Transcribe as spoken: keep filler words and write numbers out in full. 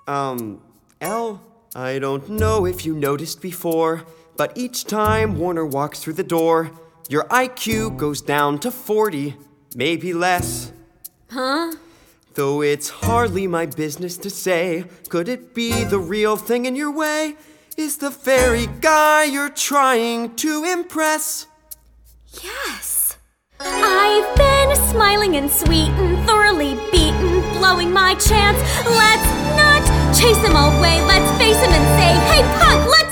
Um, Elle, I don't know if you noticed before, but each time Warner walks through the door, your I Q goes down to forty, maybe less. Huh? Though it's hardly my business to say, could it be the real thing in your way? Is the very guy you're trying to impress? Yes. I've been smiling and sweet and thoroughly beaten, blowing my chance. Let's not chase him away. Let's face him and say, hey, punk, let's